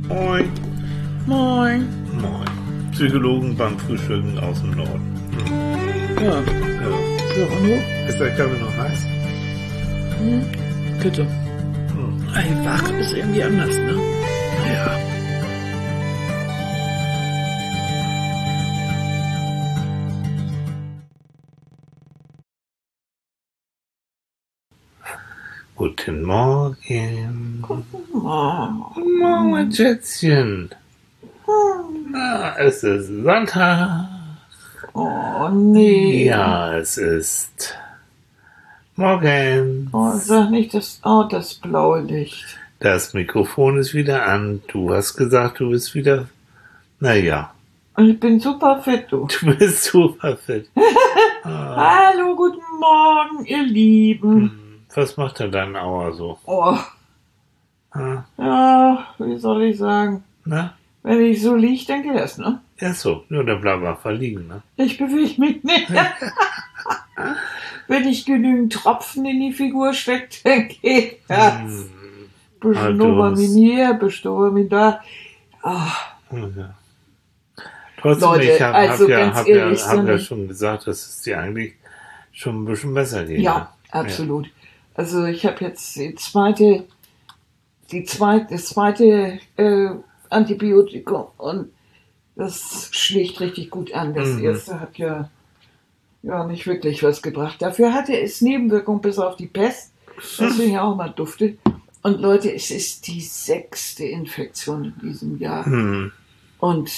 Moin. Moin. Moin. Psychologen beim Frühstücken aus dem Norden. Ja. Ja. So, und du? Ist der Kaffee noch heiß? Bitte. Ey, wach ist irgendwie anders, ne? Ja. Guten Morgen. Guten Morgen, Schätzchen. Na, es ist Sonntag. Oh, nee. Ja, es ist morgen. Oh, sag nicht das blaue Licht. Das Mikrofon ist wieder an. Du hast gesagt, du bist wieder... Naja, Und ich bin super fit, du. du bist super fit. Hallo, guten Morgen, ihr Lieben. Was macht denn dein Auer so? Oh, Ah, ja, wie soll ich sagen? na? Wenn ich so liege, dann geht das, ne? Ja, so. Nur dann bleib einfach liegen, ne? Ich bewege mich nicht. Wenn ich genügend Tropfen in die Figur stecke, dann geht das. Bisschen du Dopamin hast- hier, bisschen Dopamin da. Ah, Ja. Trotzdem, Leute, ich also ganz hab ehrlich, so ja eine- schon gesagt, dass es dir eigentlich schon ein bisschen besser geht. ja, ne? absolut. Also ich habe jetzt das zweite Antibiotikum und das schlägt richtig gut an. Das erste hat ja nicht wirklich was gebracht. Dafür hatte es Nebenwirkungen bis auf die Pest. Das finde ich auch mal dufte. Und Leute, es ist die 6. Infektion in diesem Jahr. Hm. Und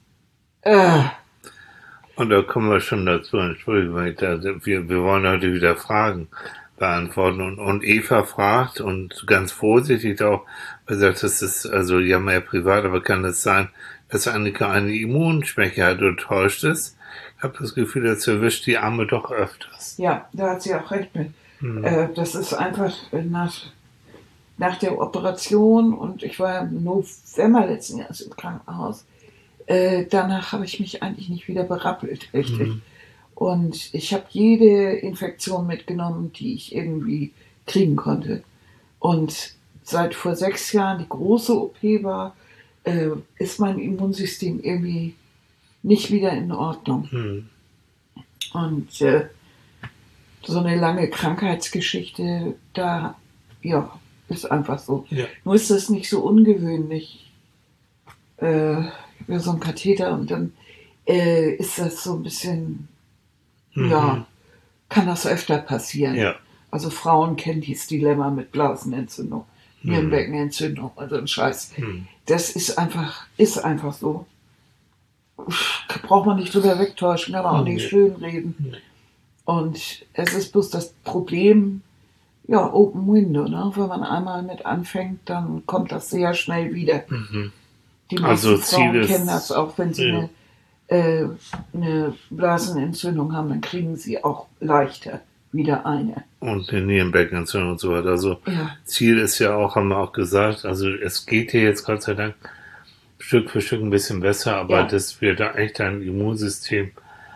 Und da kommen wir schon dazu, Entschuldigung, weil wir wollen heute wieder Fragen beantworten. Und Eva fragt, und ganz vorsichtig auch, sagt, das ist also ja mehr privat, aber kann es sein, dass Annika eine Immunschwäche hat oder täuscht es? Ich habe das Gefühl, das erwischt die Arme doch öfters. ja, da hat sie auch recht mit. Das ist einfach nach der Operation, und ich war im November letzten Jahres im Krankenhaus. Danach habe ich mich eigentlich nicht wieder berappelt, richtig. Und ich habe jede Infektion mitgenommen, die ich irgendwie kriegen konnte. Und seit vor 6 Jahren die große OP war, ist mein Immunsystem irgendwie nicht wieder in Ordnung. Und so eine lange Krankheitsgeschichte, da, ja, ist einfach so. Ja. Nur ist das nicht so ungewöhnlich. Ich habe ja so einen Katheter und dann ist das so ein bisschen, ja, kann das öfter passieren. Ja. Also Frauen kennen dieses Dilemma mit Blasenentzündung, Nierenbeckenentzündung und so ein Scheiß. Das ist einfach so. Braucht man nicht drüber wegtäuschen, kann man auch nicht schönreden. Und es ist bloß das Problem, ja, Open Window, ne? Wenn man einmal mit anfängt, dann kommt das sehr schnell wieder. Die meisten Also Frauen Ziel ist- kennen das auch, wenn sie Ja. eine Blasenentzündung haben, dann kriegen sie auch leichter wieder eine. Und die Nierenbeckenentzündung und so weiter. Also Ja. Ziel ist ja auch, haben wir auch gesagt, also es geht dir jetzt Gott sei Dank Stück für Stück ein bisschen besser, aber Ja. dass wir da echt dein Immunsystem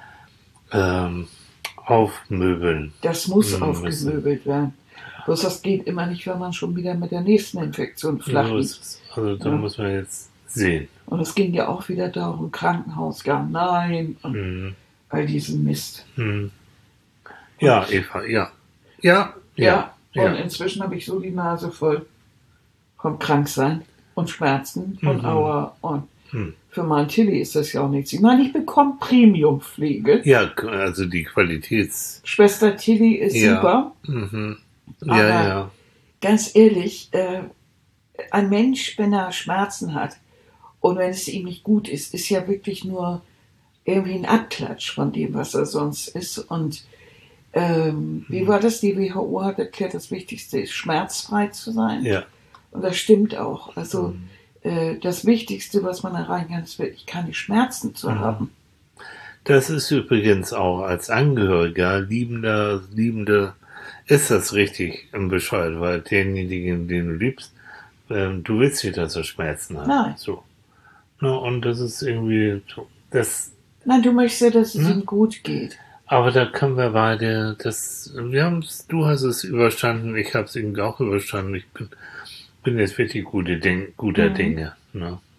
aufmöbeln. Das muss Mhm, aufgemöbelt werden. Bloß das geht immer nicht, wenn man schon wieder mit der nächsten Infektion flach So liegt. ist es. Also da Ja. muss man jetzt sehen. Und es ging ja auch wieder darum, Krankenhaus, ja, nein, und all diesen Mist. Ja, Eva, ja. Ja, Ja, ja. und inzwischen habe ich so die Nase voll vom Kranksein und Schmerzen und Aua. Und für meinen Tilly ist das ja auch nichts. Ich meine, ich bekomme Premiumpflege. Ja, also die Qualitäts... Schwester Tilly ist Ja. super. Ja, Aber ja. ganz ehrlich, ein Mensch, wenn er Schmerzen hat und wenn es ihm nicht gut ist ja wirklich nur irgendwie ein Abklatsch von dem, was er sonst ist. Und wie war das? Die WHO hat erklärt, das Wichtigste ist, schmerzfrei zu sein. Ja. Und das stimmt auch. Also das Wichtigste, was man erreichen kann, ist wirklich keine Schmerzen zu haben. Das ist übrigens auch als Angehöriger, Liebende, ist das richtig bescheuert, weil denjenigen, den du liebst, du willst nicht, dass er Schmerzen hat. Nein. So. Na, und das ist irgendwie, so, das, Nein, du möchtest ja, dass es ihm gut geht. aber da können wir beide, du hast es überstanden, ich habe es irgendwie auch überstanden, ich bin jetzt wirklich guter Dinge, ne?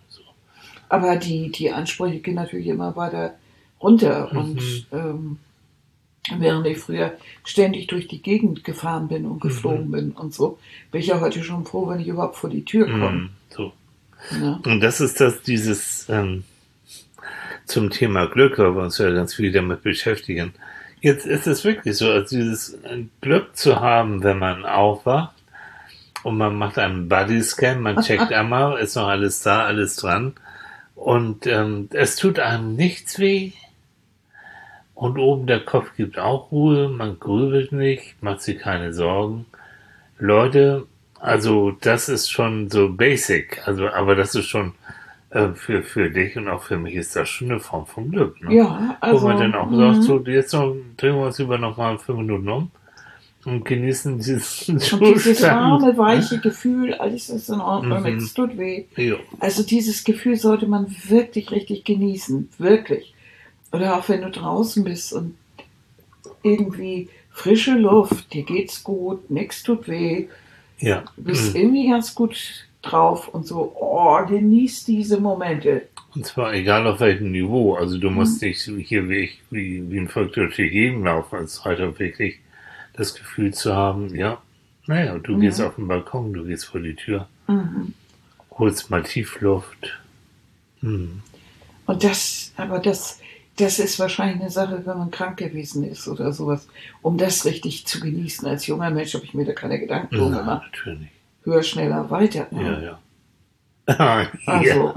Aber die Ansprüche gehen natürlich immer weiter runter. Und während ich früher ständig durch die Gegend gefahren bin und geflogen bin und so, bin ich ja heute schon froh, wenn ich überhaupt vor die Tür komme. So. Ja. Und das ist dieses zum Thema Glück, weil wir uns ja ganz viel damit beschäftigen. Jetzt ist es wirklich so, also dieses Glück zu haben, wenn man aufwacht und man macht einen Bodyscan, man checkt einmal, ist noch alles da, alles dran und es tut einem nichts weh und oben der Kopf gibt auch Ruhe, man grübelt nicht, macht sich keine Sorgen. Leute, also das ist schon so basic, also aber das ist schon für dich und auch für mich ist das schon eine Form von Glück. Ne? Ja, also. Wo man dann auch sagt, so, jetzt drehen wir uns über nochmal 5 Minuten um und genießen diesen Und dieses Zustand. warme, weiche Gefühl, alles ist in Ordnung, nichts tut weh. Ja. Also dieses Gefühl sollte man wirklich richtig genießen, wirklich. Oder auch wenn du draußen bist und irgendwie frische Luft, dir geht's gut, nichts tut weh, Ja. du bist irgendwie ganz gut drauf und so, genieß diese Momente. Und zwar egal auf welchem Niveau. Also du musst nicht hier wie ich, wie ein Volk durch die Gegend laufen, als Reiter wirklich das Gefühl zu haben, ja, naja, du gehst auf den Balkon, du gehst vor die Tür, holst mal Tiefluft. Und das ist wahrscheinlich eine Sache, wenn man krank gewesen ist oder sowas, um das richtig zu genießen. Als junger Mensch habe ich mir da keine Gedanken drum gemacht. Natürlich. Höher, schneller, weiter. Ne? Ja. Also,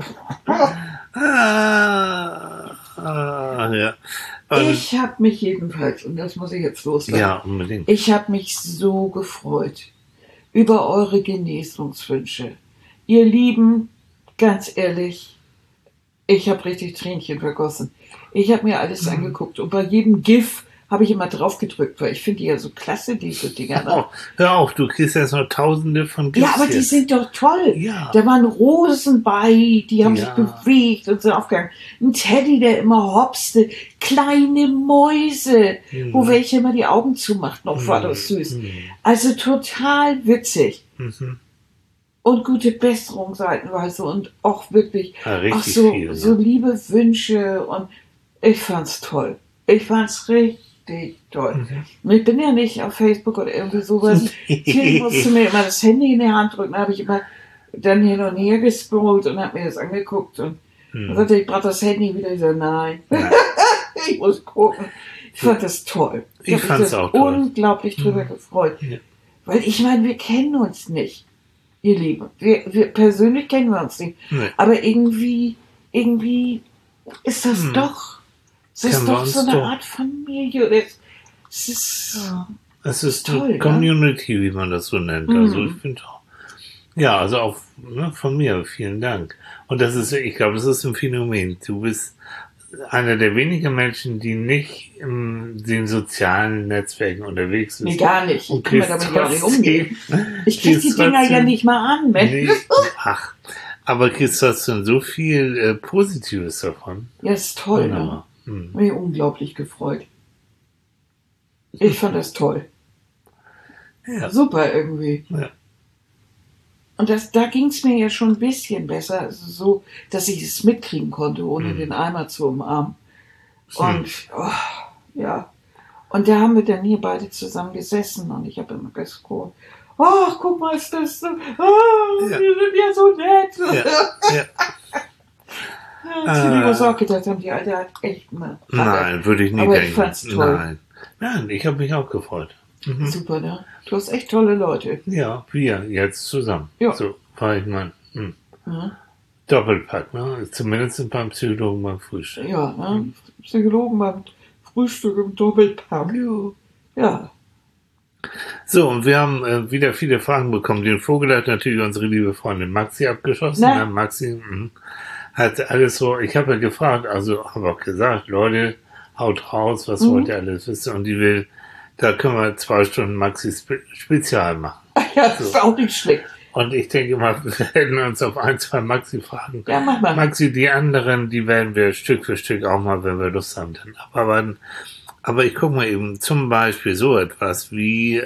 ja. ich habe mich jedenfalls, und das muss ich jetzt loslassen, Ja, unbedingt. ich habe mich so gefreut über eure Genesungswünsche. Ihr Lieben, ganz ehrlich, ich habe richtig Tränchen vergossen. Ich habe mir alles angeguckt und bei jedem GIF habe ich immer drauf gedrückt, weil ich finde die ja so klasse, diese Dinger. Ne? Oh, hör auf, du kriegst jetzt noch tausende von GIFs. Ja, aber die sind doch toll. Ja. Da waren Rosen bei, die haben sich Ja. bewegt und sind aufgegangen. Ein Teddy, der immer hopste. Kleine Mäuse, wo welche immer die Augen zumachten. Oh, war das süß. Also total witzig. Und gute Besserung seitenweise und auch wirklich Ja, richtig auch viel, so ne? liebe Wünsche. Und ich fand's toll. Ich fand's richtig toll. Und ich bin ja nicht auf Facebook oder irgendwie sowas. Hier musste mir immer das Handy in die Hand drücken. Da habe ich immer dann hin und her gescrollt und habe mir das angeguckt. Und dann sagte ich, brauche das Handy wieder. Ich so, nein. Ich muss gucken. Ich fand das toll. Ich hab mich fand's das auch toll. unglaublich drüber gefreut. Ja. Weil ich meine, wir kennen uns nicht, ihr Lieben. Wir persönlich kennen wir uns nicht. Nee. Aber irgendwie ist das doch, es ist Kennen wir doch uns so eine doch. Art Familie. Oder es ist Es ist toll, eine ne? Community, wie man das so nennt. Also ich finde auch. Ja, also auch von mir, vielen Dank. Und das ist, ich glaube, das ist ein Phänomen. Du bist einer der wenigen Menschen, die nicht in den sozialen Netzwerken unterwegs ist. nee, gar nicht. Ich Und kann mir damit ja auch nicht umgehen. Ich krieg die kriegst Dinger ja trotzdem- nicht mal an, Mensch. Nee, ach, aber kriegst trotzdem so viel Positives davon. Ja, ist toll, ne? Wunderbar. Mich unglaublich gefreut. Ich fand das toll. Ja. Super irgendwie. Ja. Und da ging es mir ja schon ein bisschen besser, also so, dass ich es mitkriegen konnte, ohne den Eimer zu umarmen. Und ja, und da haben wir dann hier beide zusammen gesessen und ich habe immer gesagt, ach, guck mal, ist das so, wir sind ja so nett. Ja. Tilly muss auch gedacht haben, die Alte hat echt eine Rache. Nein, würde ich nie Aber denken. ich fand's toll. Nein, ich habe mich auch gefreut. Super, ne? Du hast echt tolle Leute. Ja, wir jetzt zusammen. Ja. So, war ich mein Ja, Doppelpack, ne? Zumindest beim Psychologen beim Frühstück. ja, ne? Psychologen beim Frühstück im Doppelpack. Ja. So, und wir haben wieder viele Fragen bekommen. Den Vogel hat natürlich unsere liebe Freundin Maxi abgeschossen. Na? Ne? Maxi hat alles so, ich habe ja gefragt, also habe auch gesagt, Leute, haut raus, was wollt ihr alles wissen? Und die will, da können wir 2 Stunden Maxi Spezial machen. Ja, das ist auch nicht schlecht. Und ich denke mal, wir werden uns auf 1, 2 Maxi-Fragen. Ja, mach mal. Maxi, die anderen, die werden wir Stück für Stück auch mal, wenn wir Lust haben, dann abarbeiten. Aber ich gucke mal eben zum Beispiel so etwas wie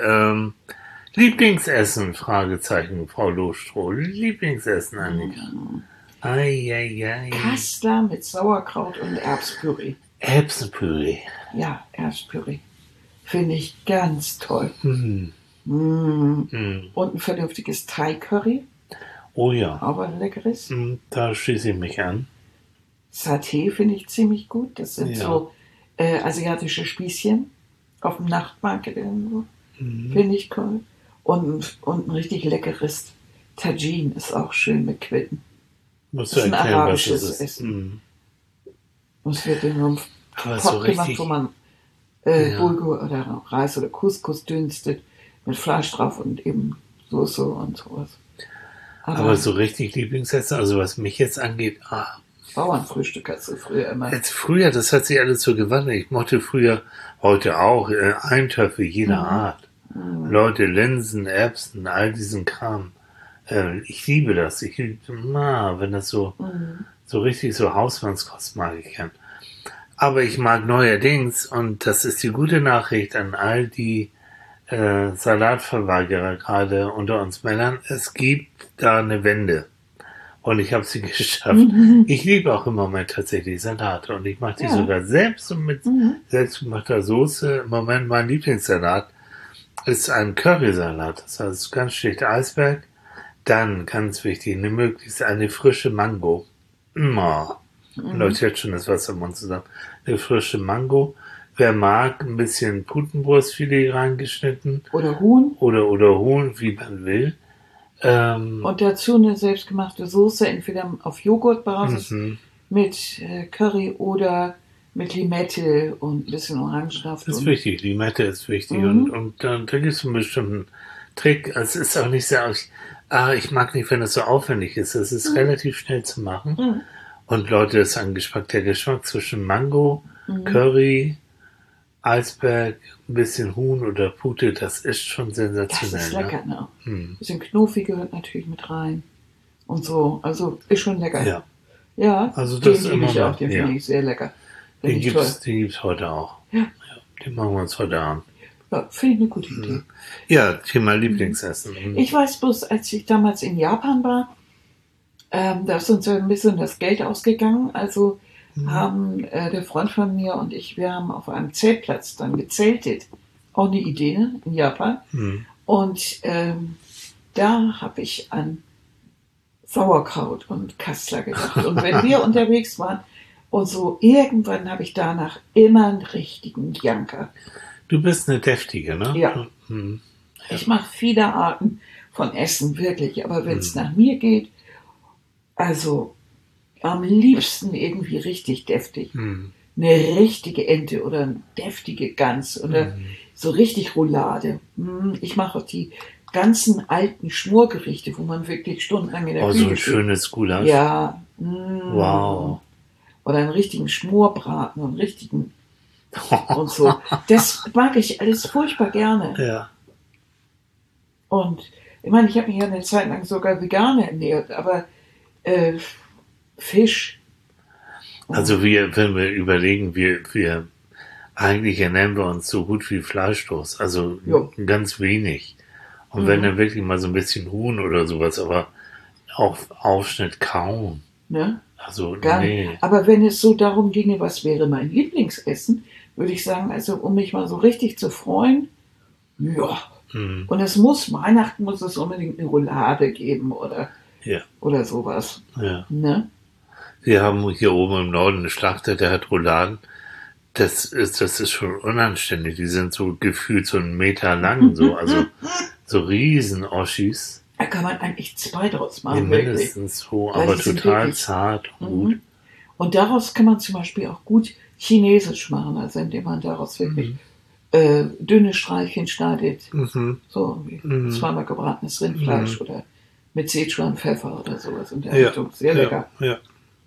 Lieblingsessen, Fragezeichen, Frau Lohstroh. Lieblingsessen, Annika. Ei. Kassler mit Sauerkraut und Erbspüree. Erbsenpüree. Ja, Erbspüree. Finde ich ganz toll. Mhm. Und ein vernünftiges Thai-Curry. Oh ja. Aber ein leckeres. Da schließe ich mich an. Saté finde ich ziemlich gut. Das sind so asiatische Spießchen auf dem Nachtmarkt irgendwo. Finde ich cool. Und ein richtig leckeres Tagine ist auch schön mit Quitten. Musst Das du ist ein erklären, was arabisches das ist? Essen. Das wird in einem Aber Pot so gemacht, richtig. wo man Bulgur oder Reis oder Couscous dünstet mit Fleisch drauf und eben Soße und sowas. Aber so richtig Lieblingsessen, also was mich jetzt angeht, Bauernfrühstück hast du früher immer. jetzt früher, das hat sich alles so gewandelt. Ich mochte früher, heute auch, Eintöpfe jeder Art. Leute, Linsen, Erbsen, all diesen Kram. Ich liebe das. Ich liebe, wenn das so richtig so Hausmannskost mag ich gern. Aber ich mag neuerdings, und das ist die gute Nachricht an all die Salatverweigerer gerade unter uns Männern, es gibt da eine Wende. Und ich habe sie geschafft. Ich liebe auch im Moment tatsächlich Salate. Und ich mache die sogar selbst und mit selbstgemachter Soße. Im Moment mein Lieblingssalat ist ein Currysalat. Das heißt ganz schlicht Eisberg. Dann, ganz wichtig, eine frische Mango. Läuft jetzt schon das Wasser im Mund zusammen. Eine frische Mango. Wer mag, ein bisschen Putenbrustfilet reingeschnitten. Oder Huhn. Oder Huhn, wie man will. Und dazu eine selbstgemachte Soße, entweder auf Joghurtbasis mit Curry oder mit Limette und ein bisschen Orangensaft. Das ist wichtig, Limette ist wichtig. Und dann da gibt es einen bestimmten Trick. Es ist auch nicht sehr... ich mag nicht, wenn es so aufwendig ist. Es ist relativ schnell zu machen. Und Leute, das ist ein Geschmack. Der Geschmack zwischen Mango, Curry, Eisberg, ein bisschen Huhn oder Pute, das ist schon sensationell. Das ist lecker, ne? Ein bisschen Knofi gehört natürlich mit rein. Und so, also ist schon lecker. Ja. Ja, also das den liebe ich auch, den ja. finde ich sehr lecker. Den gibt's heute auch. Ja. Den machen wir uns heute Abend. Ja, finde ich eine gute Idee. Ja, Thema Lieblingsessen. Ich weiß bloß, als ich damals in Japan war, da ist uns ja ein bisschen das Geld ausgegangen. Also haben der Freund von mir und ich, wir haben auf einem Zeltplatz dann gezeltet. Auch eine Idee, ne? In Japan. Und da habe ich an Sauerkraut und Kassler gedacht. Und wenn wir unterwegs waren und so, irgendwann habe ich danach immer einen richtigen Janker. Du bist eine Deftige, ne? Ja. Ich mache viele Arten von Essen, wirklich. Aber wenn es nach mir geht, also am liebsten irgendwie richtig deftig. Eine richtige Ente oder eine deftige Gans oder so richtig Roulade. Ich mache auch die ganzen alten Schmorgerichte, wo man wirklich stundenlang in der Küche so ein schönes Gulasch. Ja. Wow. Oder einen richtigen Schmorbraten und einen richtigen und so. Das mag ich alles furchtbar gerne. Ja. Und ich meine, ich habe mich ja eine Zeit lang sogar vegan ernährt, aber Fisch. Also wenn wir überlegen, wir eigentlich ernähren wir uns so gut wie Fleischlos, also ganz wenig. Und wenn dann wirklich mal so ein bisschen Huhn oder sowas, aber auch Aufschnitt kaum. Ne? Also nee. Aber wenn es so darum ginge, was wäre mein Lieblingsessen, würde ich sagen, also um mich mal so richtig zu freuen, ja. Und Weihnachten muss es unbedingt eine Roulade geben oder sowas. Ja. Ne? Wir haben hier oben im Norden einen Schlachter, der hat Rouladen. Das ist schon unanständig. Die sind so gefühlt so 1 Meter lang, also so riesen Oschis. Da kann man eigentlich 2 draus machen. Ja, mindestens so, aber total zart und gut. Und daraus kann man zum Beispiel auch gut chinesisch machen, also indem man daraus wirklich dünne Streifchen schneidet, so wie zweimal gebratenes Rindfleisch oder mit Sichuan Pfeffer oder sowas in der Richtung. Sehr lecker. Ja.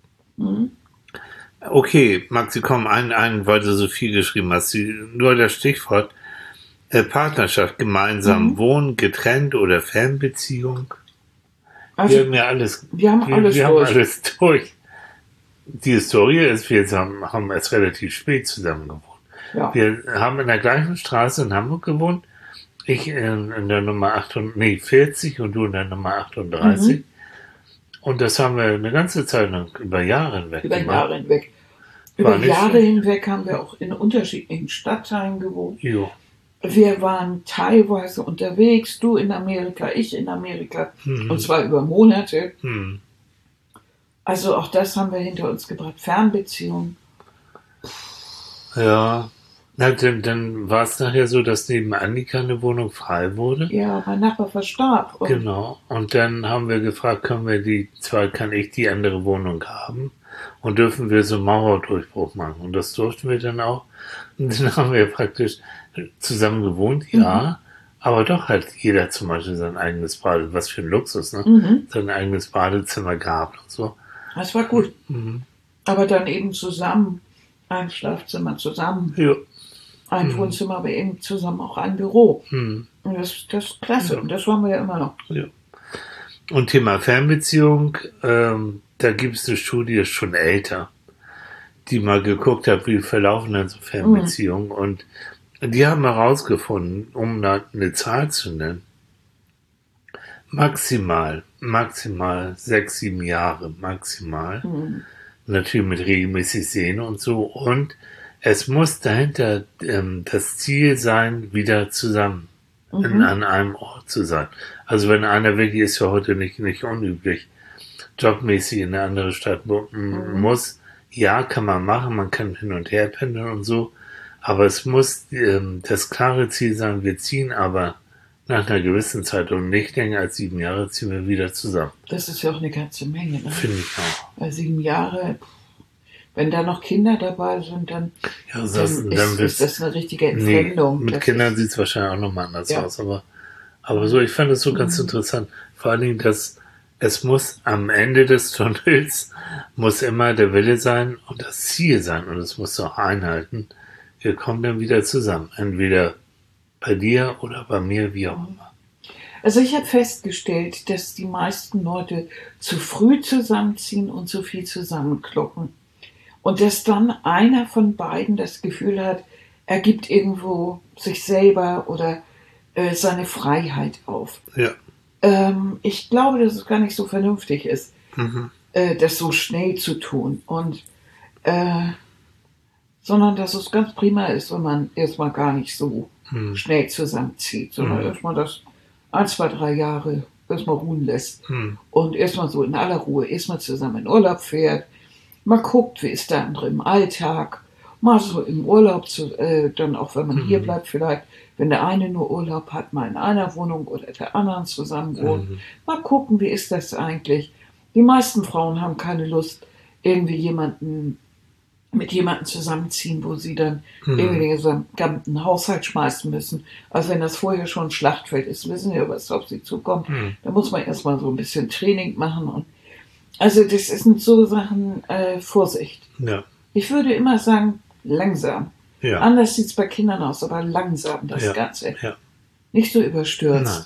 Okay, Maxi, komm, weil du so viel geschrieben hast. Nur das Stichwort Partnerschaft, gemeinsam wohnen, getrennt oder Fernbeziehung. Also, wir haben alles durch. Die Historie ist, wir haben erst relativ spät zusammen gewohnt. Ja. Wir haben in der gleichen Straße in Hamburg gewohnt. Ich in der Nummer 40 und du in der Nummer 38. Und das haben wir eine ganze Zeit lang über Jahre hinweg Über gemacht. Jahre hinweg. War Über nicht Jahre schlecht. hinweg haben wir auch in unterschiedlichen Stadtteilen gewohnt. Jo. Wir waren teilweise unterwegs, du in Amerika, ich in Amerika, und zwar über Monate. Hm. Also auch das haben wir hinter uns gebracht. Fernbeziehungen. Ja. Na, dann war es nachher so, dass neben Annika eine Wohnung frei wurde. Ja, mein Nachbar verstarb. Und Genau. Und dann haben wir gefragt, kann ich die andere Wohnung haben? Und dürfen wir so einen Mauerdurchbruch machen? Und das durften wir dann auch. Und dann haben wir praktisch zusammen gewohnt, ja. Aber doch hat jeder zum Beispiel sein eigenes Badezimmer, was für ein Luxus, ne? Sein eigenes Badezimmer gehabt und so. das war gut. Aber dann eben zusammen, ein Schlafzimmer zusammen, Ja. ein Wohnzimmer, aber eben zusammen auch ein Büro. Hm. Und das ist klasse. Und das wollen wir ja immer noch. Ja. Und Thema Fernbeziehung, da gibt es eine Studie, ist schon älter, die mal geguckt hat, wie verlaufen denn so Fernbeziehungen. Und die haben herausgefunden, um da eine Zahl zu nennen, maximal 6, 7 Jahre, maximal. Natürlich mit regelmäßig Sehen und so. Und es muss dahinter das Ziel sein, wieder zusammen an einem Ort zu sein. Also wenn einer wirklich, ist ja heute nicht unüblich, jobmäßig in eine andere Stadt muss, ja, kann man machen, man kann hin und her pendeln und so, aber es muss das klare Ziel sein, wir ziehen aber nach einer gewissen Zeit und nicht länger als 7 Jahre ziehen wir wieder zusammen. Das ist ja auch eine ganze Menge. Ne? Finde ich auch. Weil 7 Jahre, wenn da noch Kinder dabei sind, dann, Ja, dann ist das eine richtige Entfremdung. mit Das Kindern ist- sieht es wahrscheinlich auch nochmal anders Ja. aus, aber so, ich fand es so ganz interessant. Vor allen Dingen, dass es muss am Ende des Tunnels muss immer der Wille sein und das Ziel sein und es muss auch einhalten. Wir kommen dann wieder zusammen. Entweder bei dir oder bei mir, wie auch immer. Also ich habe festgestellt, dass die meisten Leute zu früh zusammenziehen und zu viel zusammenkloppen. Und dass dann einer von beiden das Gefühl hat, er gibt irgendwo sich selber oder seine Freiheit auf. Ja. Ich glaube, dass es gar nicht so vernünftig ist, das so schnell zu tun. Und sondern dass es ganz prima ist, wenn man erstmal gar nicht so schnell zusammenzieht, sondern erstmal das 1, 2, 3 Jahre erstmal ruhen lässt und erstmal so in aller Ruhe erstmal zusammen in Urlaub fährt, mal guckt, wie ist der andere im Alltag, mal so im Urlaub, dann auch wenn man hier bleibt vielleicht, wenn der eine nur Urlaub hat, mal in einer Wohnung oder der anderen zusammen wohnt, mal gucken, wie ist das eigentlich. Die meisten Frauen haben keine Lust, irgendwie mit jemandem zusammenziehen, wo sie dann irgendwie den gesamten Haushalt schmeißen müssen. Also wenn das vorher schon ein Schlachtfeld ist, wissen ja, was auf sie zukommt. Da muss man erstmal so ein bisschen Training machen. Und also das sind so Sachen, Vorsicht. Ja. Ich würde immer sagen, langsam. Ja. Anders sieht es bei Kindern aus, aber langsam das Ja. Ganze. Ja. Nicht so überstürzt. Nein.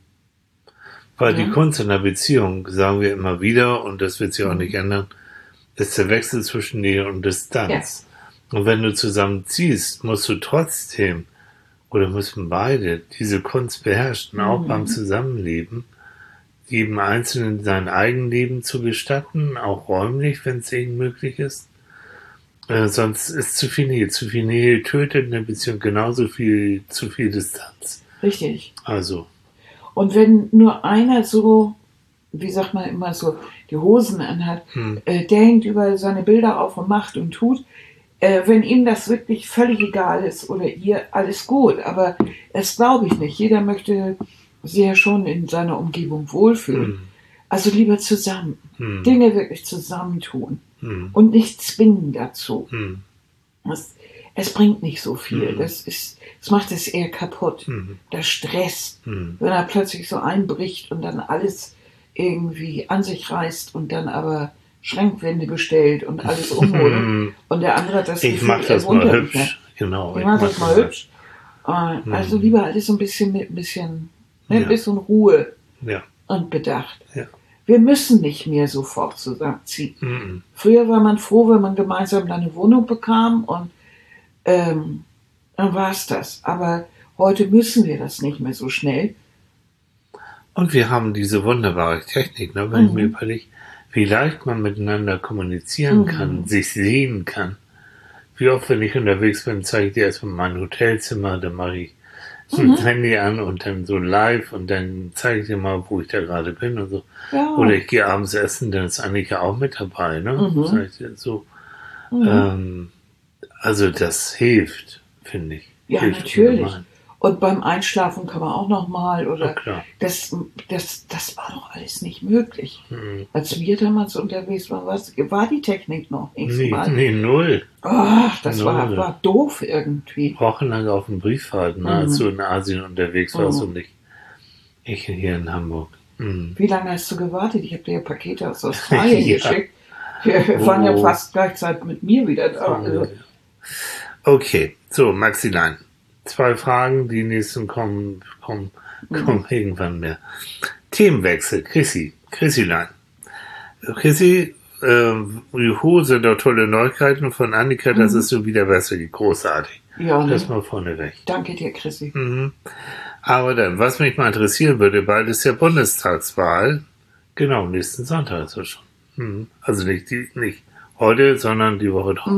Weil Ja. die Kunst in der Beziehung, sagen wir immer wieder, und das wird sich auch nicht ändern, ist der Wechsel zwischen Nähe und Distanz. Und wenn du zusammen ziehst, musst du trotzdem, oder müssen beide, diese Kunst beherrschen, auch beim Zusammenleben, jedem Einzelnen sein Eigenleben zu gestatten, auch räumlich, wenn es eben möglich ist. Sonst ist zu viel Nähe. Zu viel Nähe tötet eine Beziehung genauso viel, zu viel Distanz. Richtig. Also, Und wenn nur einer so, wie sagt man immer so, die Hosen anhat, der hängt über seine Bilder auf und macht und tut, wenn ihm das wirklich völlig egal ist oder ihr, alles gut. Aber das glaube ich nicht. Jeder möchte sich ja schon in seiner Umgebung wohlfühlen. Also lieber zusammen. Dinge wirklich zusammentun und nicht zwingen dazu. Es bringt nicht so viel. Das macht es eher kaputt. Das stresst. Wenn er plötzlich so einbricht und dann alles irgendwie an sich reißt und dann aber Schrankwände bestellt und alles umholt. Und der andere hat das ich Gefühl, mach das er wohnt mal da nicht mehr. hübsch. Genau. Ich mach das mal hübsch. Also lieber alles so ein bisschen mit ein bisschen Ruhe Ja. und Bedacht. Ja. Wir müssen nicht mehr sofort zusammenziehen. Früher war man froh, wenn man gemeinsam eine Wohnung bekam und dann war es das. Aber heute müssen wir das nicht mehr so schnell. Und wir haben diese wunderbare Technik, ne? Wenn ich mir überlege, wie leicht man miteinander kommunizieren kann, sich sehen kann. Wie oft, wenn ich unterwegs bin, zeige ich dir erstmal mein Hotelzimmer, dann mache ich das Handy an und dann so live und dann zeige ich dir mal, wo ich da gerade bin und so. Ja. Oder ich gehe abends essen, dann ist Annika auch mit dabei, ne? Sag ich dir so. Also das hilft, finde ich. Ja, hilft natürlich. ungemein. Und beim Einschlafen kann man auch nochmal, oder Ja, klar. das war doch alles nicht möglich. Als wir damals unterwegs waren, war die Technik noch nicht so weit. Nee, null. Ach, das Null. war doof irgendwie. Wochenlang auf dem Brieffahrten, ne, als du in Asien unterwegs warst und ich hier in Hamburg. Wie lange hast du gewartet? Ich habe dir ja Pakete aus Australien Ja. geschickt. Wir waren ja fast gleichzeitig mit mir wieder da. Also, Okay, so Maxilein. 2 Fragen, die nächsten kommen irgendwann mehr. Themenwechsel, Chrissilein. Chrissy, juhu, sind doch tolle Neuigkeiten von Annika, das ist so wieder besser, großartig. ja, Das ne? mal vorneweg. Danke dir, Chrissy. Aber dann, was mich mal interessieren würde, bald ist ja Bundestagswahl. Genau, nächsten Sonntag ist das schon. Also nicht heute, sondern die Woche drauf.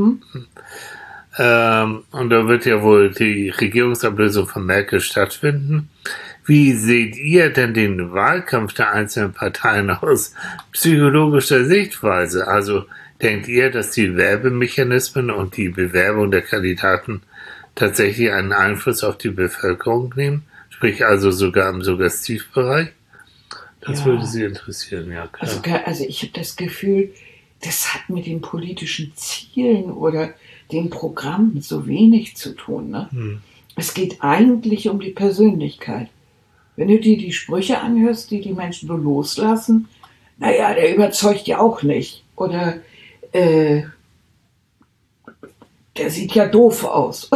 Und da wird ja wohl die Regierungsablösung von Merkel stattfinden. Wie seht ihr denn den Wahlkampf der einzelnen Parteien aus psychologischer Sichtweise? Also denkt ihr, dass die Werbemechanismen und die Bewerbung der Kandidaten tatsächlich einen Einfluss auf die Bevölkerung nehmen? Sprich also sogar im Suggestivbereich? Das Ja. würde Sie interessieren, ja klar. Also ich habe das Gefühl, das hat mit den politischen Zielen oder den Programmen so wenig zu tun. Ne? Es geht eigentlich um die Persönlichkeit. Wenn du dir die Sprüche anhörst, die Menschen so loslassen, naja, der überzeugt ja auch nicht. Oder der sieht ja doof aus.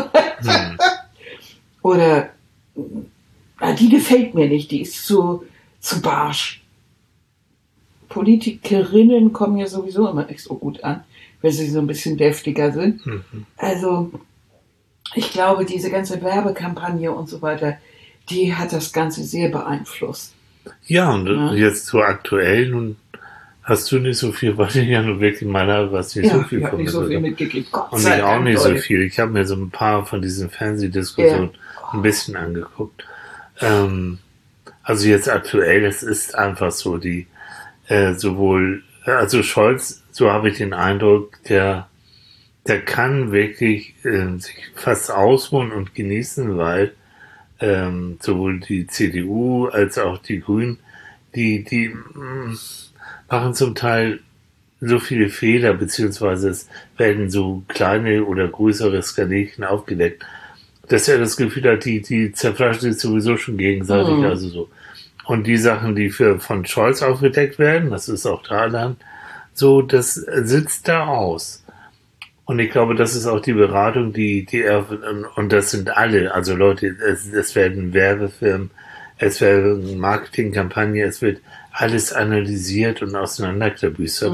Oder die gefällt mir nicht, die ist zu barsch. Politikerinnen kommen ja sowieso immer nicht so gut an, wenn sie so ein bisschen deftiger sind. Also ich glaube, diese ganze Werbekampagne und so weiter, die hat das Ganze sehr beeinflusst. Ja, und jetzt so aktuell, nun hast du nicht so viel, weil ich ja nur wirklich mal was nicht so viel ich habe von nicht so mir viel gehört. mitgekriegt. Gott Und sei ich auch Dank, nicht so Leute. viel. Ich habe mir so ein paar von diesen Fernsehdiskussionen ein bisschen angeguckt. Also jetzt aktuell, es ist einfach so, die also Scholz, so habe ich den Eindruck, der kann wirklich sich fast ausruhen und genießen, weil sowohl die CDU als auch die Grünen, die machen zum Teil so viele Fehler, beziehungsweise es werden so kleine oder größere Skanälchen aufgedeckt, dass er das Gefühl hat, die zerfleischen sich sowieso schon gegenseitig, also so. Und die Sachen, die von Scholz aufgedeckt werden, das ist auch da dann so, das sitzt da aus. Und ich glaube, das ist auch die Beratung, die er, und das sind alle, also Leute, es werden Werbefirmen, es werden Marketingkampagnen, es wird alles analysiert und auseinanderklabüstert,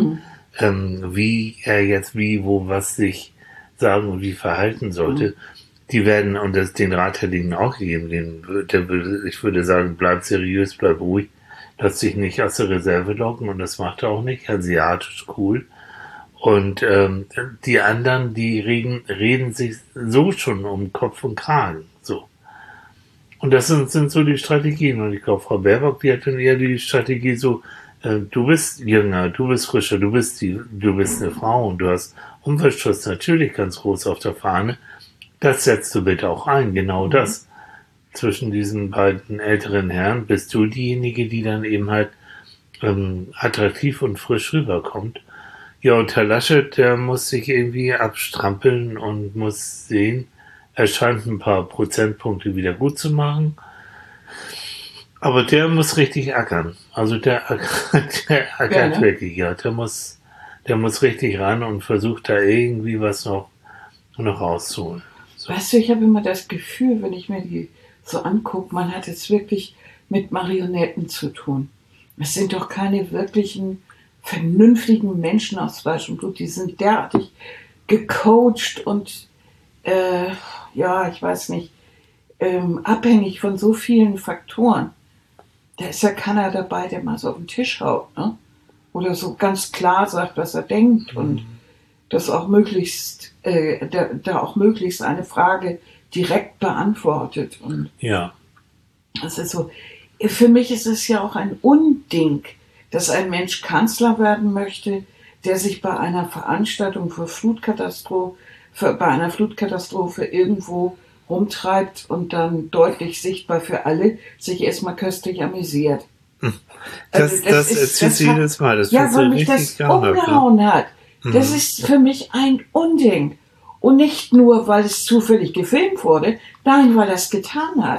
wie er jetzt wie, wo, was sich sagen und wie verhalten sollte. Die werden, und den Rat hätte ich ihnen auch gegeben, ich würde sagen, bleib seriös, bleib ruhig, lass dich nicht aus der Reserve locken, und das macht er auch nicht, asiatisch cool. Und die anderen, die reden sich so schon um Kopf und Kragen. So. Und das sind so die Strategien. Und ich glaube, Frau Baerbock, die hat dann eher die Strategie so, du bist jünger, du bist frischer, du bist eine Frau und du hast Umweltschutz natürlich ganz groß auf der Fahne. Das setzt du bitte auch ein, genau das. Zwischen diesen beiden älteren Herren bist du diejenige, die dann eben halt attraktiv und frisch rüberkommt. Ja, und Herr Laschet, der muss sich irgendwie abstrampeln und muss sehen, er scheint ein paar Prozentpunkte wieder gut zu machen. Aber der muss richtig ackern. Also der ackert wirklich, ja. Der muss richtig ran und versucht da irgendwie was noch rauszuholen. So. Weißt du, ich habe immer das Gefühl, wenn ich mir die so angucke, man hat es wirklich mit Marionetten zu tun. Es sind doch keine wirklichen vernünftigen Menschen aus Fleisch und Blut, die sind derartig gecoacht und ich weiß nicht, abhängig von so vielen Faktoren. Da ist ja keiner dabei, der mal so auf den Tisch haut, ne? oder so ganz klar sagt, was er denkt und das auch möglichst, da auch möglichst eine Frage direkt beantwortet. Und Ja. das ist so. Für mich ist es ja auch ein Unding, dass ein Mensch Kanzler werden möchte, der sich bei einer Veranstaltung bei einer Flutkatastrophe irgendwo rumtreibt und dann deutlich sichtbar für alle sich erstmal köstlich amüsiert. Das erzählt sie jedes Mal. Das ja, weil mich richtig das umgehauen hat. Das ist für mich ein Unding. Und nicht nur, weil es zufällig gefilmt wurde, nein, weil er es getan hat.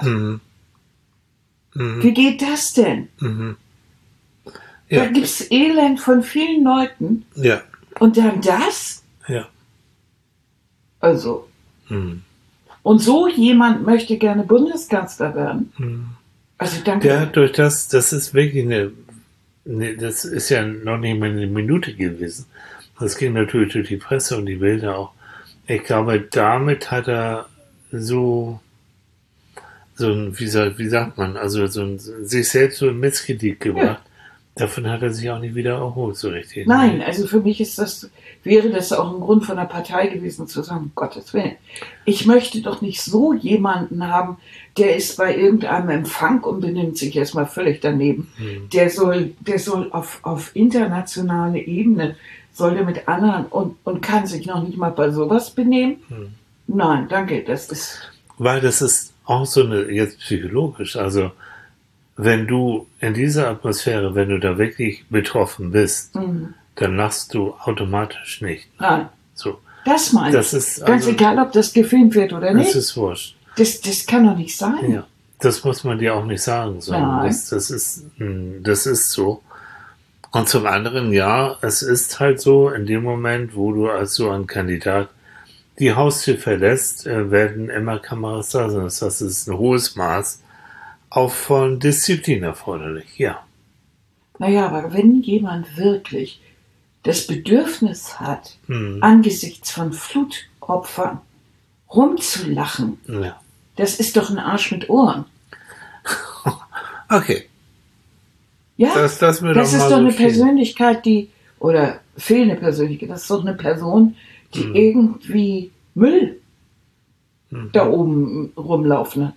Wie geht das denn? Ja. Da gibt es Elend von vielen Leuten. Ja. Und dann das? Ja. Also. Und so jemand möchte gerne Bundeskanzler werden. Also danke. Ja, durch das ist wirklich das ist ja noch nicht mal eine Minute gewesen. Das ging natürlich durch die Presse und die Bilder auch. Ich glaube, damit hat er so ein, wie sagt man, also sich selbst so in Misskredit gebracht. Ja. Davon hat er sich auch nicht wieder erholt, so richtig. Nein, also für mich wäre das auch ein Grund von der Partei gewesen, zu sagen, um Gottes Willen. Ich möchte doch nicht so jemanden haben, der ist bei irgendeinem Empfang und benimmt sich erstmal völlig daneben. Der soll auf internationale Ebene, soll der mit anderen und kann sich noch nicht mal bei sowas benehmen? Nein, danke, das ist... Weil das ist auch so jetzt psychologisch, also wenn du in dieser Atmosphäre, wenn du da wirklich betroffen bist, dann lachst du automatisch nicht. Nein. So. Das meine ich. Das ist ganz egal, ob das gefilmt wird oder nicht. Das ist wurscht. Das kann doch nicht sein. Ja. Das muss man dir auch nicht sagen. Nein. Das ist so. Und zum anderen, ja, es ist halt so, in dem Moment, wo du als so ein Kandidat die Haustür verlässt, werden immer Kameras da sein. Das heißt, es ist ein hohes Maß auch von Disziplin erforderlich, ja. Naja, aber wenn jemand wirklich das Bedürfnis hat, angesichts von Flutopfern rumzulachen, ja. Das ist doch ein Arsch mit Ohren. Okay. Ja, das ist doch eine Persönlichkeit, oder fehlende Persönlichkeit, das ist doch eine Person, die irgendwie Müll da oben rumlaufen hat.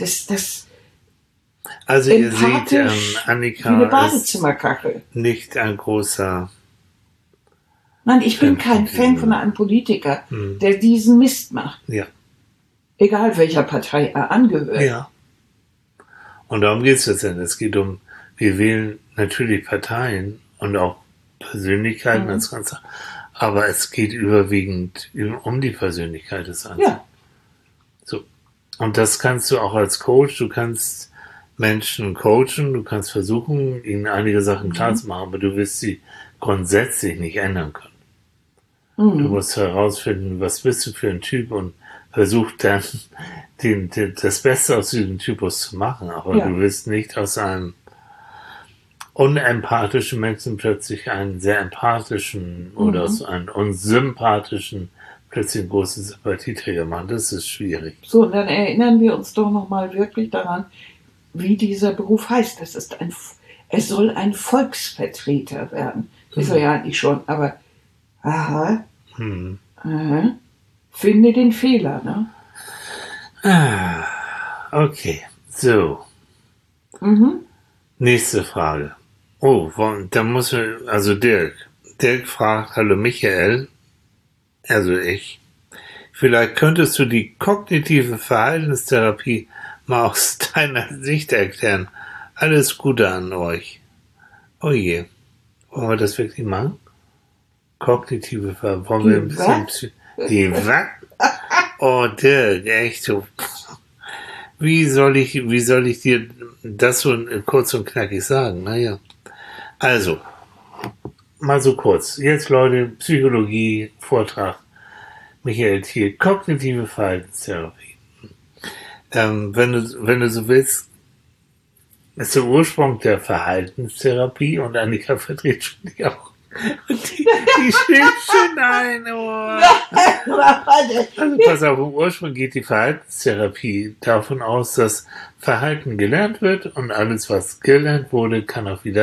Also ihr seht, Annika wie eine Badezimmerkachel. Ist nicht ein großer... Nein, ich bin kein Fan von einem Politiker, der diesen Mist macht. Ja. Egal welcher Partei er angehört. Ja. Und darum geht es letztendlich. Es geht wir wählen natürlich Parteien und auch Persönlichkeiten als Ganze, aber es geht überwiegend um die Persönlichkeit des anderen. Ja. So. Und das kannst du auch als Coach, du kannst Menschen coachen, du kannst versuchen, ihnen einige Sachen klarzumachen, aber du wirst sie grundsätzlich nicht ändern können. Du musst herausfinden, was bist du für ein Typ und versuch dann das Beste aus diesem Typus zu machen, aber du wirst nicht aus einem unempathischen Menschen plötzlich einen sehr empathischen oder aus einem unsympathischen plötzlich einen großen Sympathieträger machen. Das ist schwierig. So, und dann erinnern wir uns doch nochmal wirklich daran, wie dieser Beruf heißt. Er soll ein Volksvertreter werden. Ist er ja eigentlich schon, aber finde den Fehler, ne? Okay, so. Nächste Frage. Oh, da muss man, also Dirk fragt, hallo Michael, also ich, vielleicht könntest du die kognitive Verhaltenstherapie mal aus deiner Sicht erklären. Alles Gute an euch. Oh je, wollen wir das wirklich machen? Kognitive Verhaltenstherapie, wollen wir ein bisschen... Die was? Oh Dirk, echt so... Wie soll ich dir das so kurz und knackig sagen? Naja. Also, mal so kurz. Jetzt, Leute, Psychologie, Vortrag. Michael Thiel, kognitive Verhaltenstherapie. Wenn du so willst, ist der Ursprung der Verhaltenstherapie und Annika vertritt schon die auch. Und die schläft schon ein. Oh. Also pass auf, im Ursprung geht die Verhaltenstherapie davon aus, dass Verhalten gelernt wird und alles, was gelernt wurde, kann auch wieder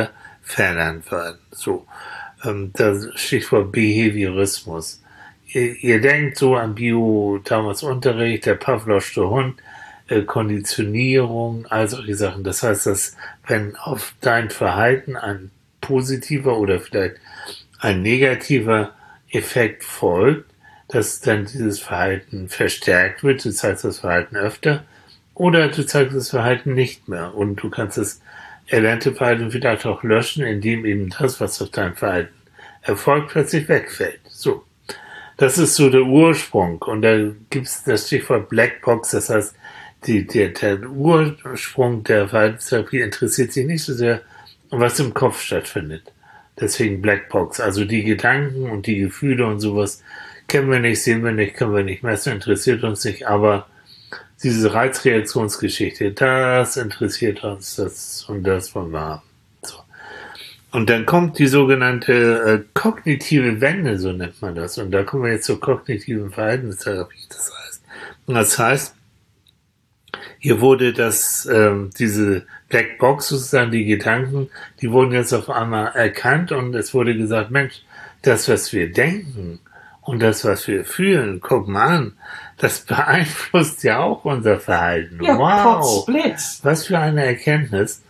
verlernt werden. So, das Stichwort Behaviorismus. Ihr denkt so an Bio-Thomas Unterricht, der Pavlovsche Hund, Konditionierung, all solche Sachen. Das heißt, dass wenn auf dein Verhalten ein positiver oder vielleicht ein negativer Effekt folgt, dass dann dieses Verhalten verstärkt wird, du zeigst das Verhalten öfter oder du zeigst das Verhalten nicht mehr und du kannst das erlernte Verhalten vielleicht auch löschen, indem eben das, was auf dein Verhalten erfolgt, plötzlich wegfällt. So. Das ist so der Ursprung und da gibt es das Stichwort Blackbox, das heißt, der Ursprung der Verhaltenstherapie interessiert sich nicht so sehr, was im Kopf stattfindet. Deswegen Blackbox, also die Gedanken und die Gefühle und sowas kennen wir nicht, sehen wir nicht, können wir nicht messen, interessiert uns nicht, aber diese Reizreaktionsgeschichte, das interessiert uns, das und das wollen wir haben. So. Und dann kommt die sogenannte kognitive Wende, so nennt man das. Und da kommen wir jetzt zur kognitiven Verhaltenstherapie. Das heißt, hier wurde diese Blackbox sozusagen, die Gedanken, die wurden jetzt auf einmal erkannt und es wurde gesagt, Mensch, das, was wir denken und das, was wir fühlen, guck mal an, das beeinflusst ja auch unser Verhalten. Ja, wow, Potzblitz. Was für eine Erkenntnis.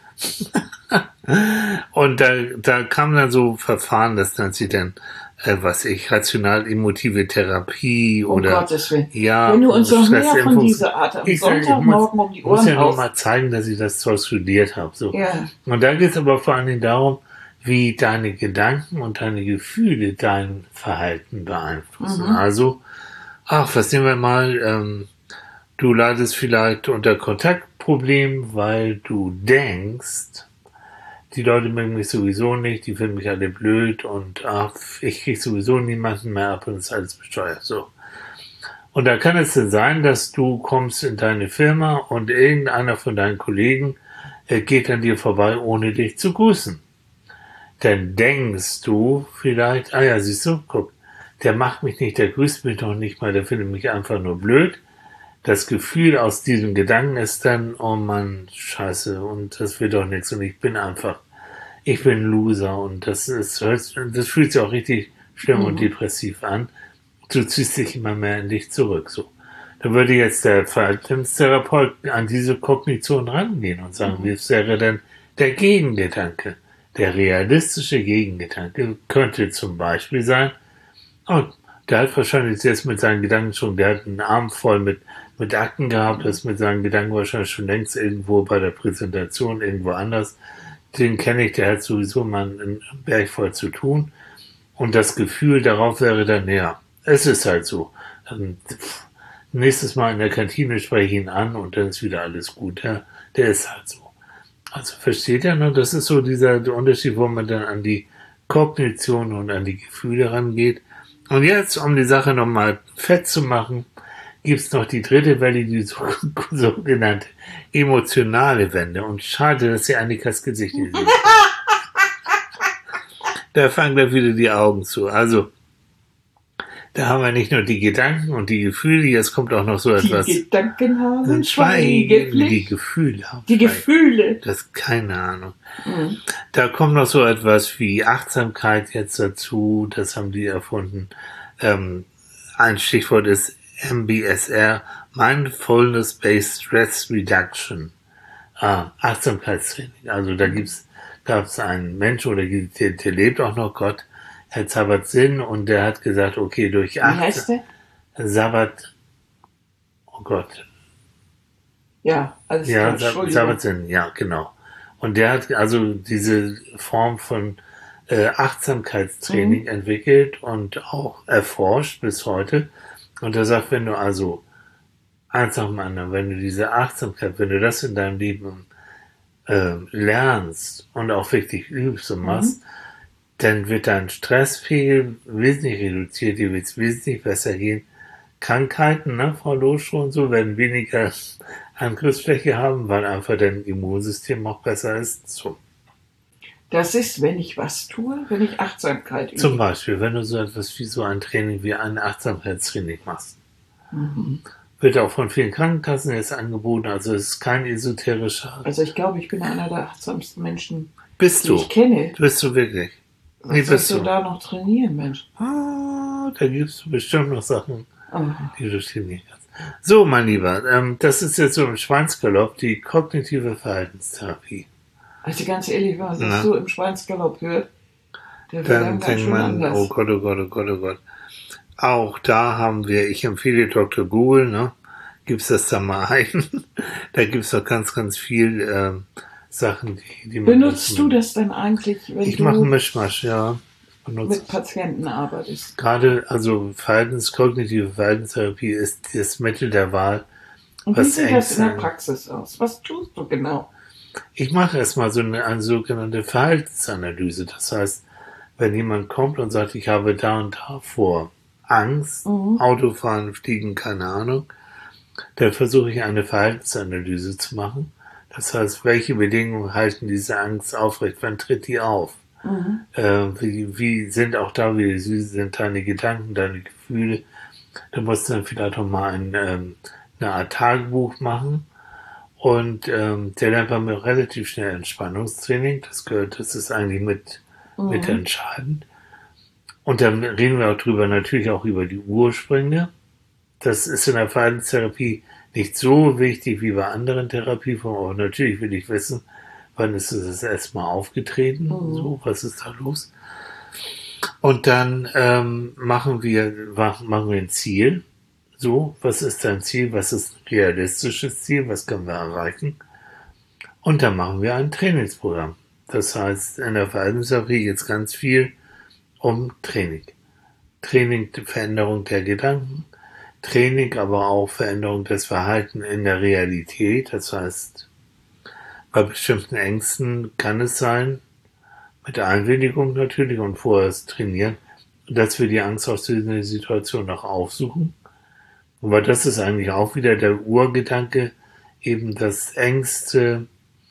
Und da kamen dann so Verfahren, das nennt sich dann, rational-emotive Therapie oder. Gottes Willen. Ja, wenn du uns noch mehr von dieser Art am Sonntagmorgen um die Ohren muss ja haust. noch mal zeigen, dass ich das Zeug studiert habe. So. Ja. Und da geht es aber vor allen Dingen darum, wie deine Gedanken und deine Gefühle dein Verhalten beeinflussen. Also, was nehmen wir mal, du leidest vielleicht unter Kontaktproblemen, weil du denkst, die Leute mögen mich sowieso nicht, die finden mich alle blöd und ich kriege sowieso niemanden mehr ab und es ist alles besteuert. So. Und da kann es dann sein, dass du kommst in deine Firma und irgendeiner von deinen Kollegen geht an dir vorbei, ohne dich zu grüßen. Dann denkst du vielleicht, siehst du, guck, der macht mich nicht, der grüßt mich noch nicht mal, der findet mich einfach nur blöd. Das Gefühl aus diesem Gedanken ist dann, oh Mann, scheiße, und das wird doch nichts und ich bin Loser und das fühlt sich auch richtig schlimm und depressiv an. Du ziehst dich immer mehr in dich zurück, so. Da würde jetzt der Verhaltenstherapeut an diese Kognition rangehen und sagen, wie wäre denn der Gegengedanke? Der realistische Gegengedanke könnte zum Beispiel sein, der hat wahrscheinlich jetzt mit seinen Gedanken schon, der hat einen Arm voll mit Akten gehabt, ist mit seinen Gedanken wahrscheinlich schon längst irgendwo bei der Präsentation, irgendwo anders. Den kenne ich, der hat sowieso mal einen Berg voll zu tun. Und das Gefühl darauf wäre dann, es ist halt so. Nächstes Mal in der Kantine spreche ich ihn an und dann ist wieder alles gut. Ja, der ist halt so. Also versteht ihr, ne? Das ist so der Unterschied, wo man dann an die Kognition und an die Gefühle rangeht. Und jetzt, um die Sache nochmal fett zu machen, gibt's noch die dritte Welle, die sogenannte emotionale Wende. Und schade, dass ihr Annikas Gesicht nicht seht. Da fangen da wieder die Augen zu. Also, da haben wir nicht nur die Gedanken und die Gefühle, jetzt kommt auch noch so etwas. Die Gedanken haben Schweigepflicht. Die Gefühle haben Die Gefühle. Das ist keine Ahnung. Da kommt noch so etwas wie Achtsamkeit jetzt dazu. Das haben die erfunden. Ein Stichwort ist MBSR, Mindfulness-Based Stress Reduction. Achtsamkeitstraining. Also da gab es einen Mensch, oder der lebt auch noch, Gott, Herr Sabat-Zinn, und der hat gesagt, okay, durch Wie heißt der? Oh Gott. Ja, alles klar, Sabat-Zinn, ja, genau. Und der hat also diese Form von Achtsamkeitstraining entwickelt und auch erforscht bis heute. Und er sagt, wenn du also eins nach dem anderen, wenn du diese Achtsamkeit, wenn du das in deinem Leben lernst und auch wirklich übst und machst, dann wird dein Stresspegel wesentlich reduziert, dir wird es wesentlich besser gehen. Krankheiten, ne, Frau Losch und so, werden weniger Angriffsfläche haben, weil einfach dein Immunsystem auch besser ist. So. Das ist, wenn ich was tue, wenn ich Achtsamkeit übe. Zum Beispiel, wenn du so etwas wie so ein Training wie ein Achtsamkeitstraining machst. Wird auch von vielen Krankenkassen jetzt angeboten, also es ist kein esoterischer. Also ich glaube, ich bin einer der achtsamsten Menschen. Bist die du? ich kenne. Bist du wirklich? Was Nee, sollst bist du du? da noch trainieren, Mensch? Da gibt es bestimmt noch Sachen, Oh. die du trainieren kannst. So, mein Lieber, das ist jetzt so im Schweinsgalopp die kognitive Verhaltenstherapie. Also ganz ehrlich, wenn man das Na? so im Schweinsgalopp hört, der wird Dann dann ganz denkt schön man, anders. oh Gott, oh Gott, oh Gott, oh Gott. Auch da haben wir, ich empfehle Dr. Google, ne? Gib's das da mal ein. Da gibt's doch ganz, ganz viel Sachen, die man... Benutzt du das denn eigentlich, wenn Ich mache einen du Mischmasch, ja. mit Patienten arbeitest? Gerade, also kognitive Verhaltenstherapie ist das Mittel der Wahl. Und wie Was sieht das in der Ängste- Praxis aus? Was tust du genau? Ich mache erstmal so eine sogenannte Verhaltensanalyse. Das heißt, wenn jemand kommt und sagt, ich habe da und da vor Angst, Autofahren, Fliegen, keine Ahnung, dann versuche ich eine Verhaltensanalyse zu machen. Das heißt, welche Bedingungen halten diese Angst aufrecht? Wann tritt die auf? Wie sind auch da wieder, wie sind deine Gedanken, deine Gefühle? Du musst dann vielleicht auch mal eine Art Tagebuch machen. Und der lernt bei mir relativ schnell Entspannungstraining. Das ist eigentlich mit entscheidend. Und dann reden wir auch drüber, natürlich auch über die Ursprünge. Das ist in der Verhaltenstherapie nicht so wichtig wie bei anderen Therapieformen, aber natürlich will ich wissen, wann ist es das erstmal aufgetreten, so, was ist da los? Und dann machen wir ein Ziel. So, was ist dein Ziel? Was ist ein realistisches Ziel? Was können wir erreichen? Und dann machen wir ein Trainingsprogramm. Das heißt, in der Verhaltenstherapie geht es ganz viel um Training. Training, Veränderung der Gedanken, Training, aber auch Veränderung des Verhaltens in der Realität. Das heißt, bei bestimmten Ängsten kann es sein, mit Einwilligung natürlich und vorher trainieren, dass wir die Angst aus dieser Situation noch aufsuchen. Aber das ist eigentlich auch wieder der Urgedanke, eben dass Ängste,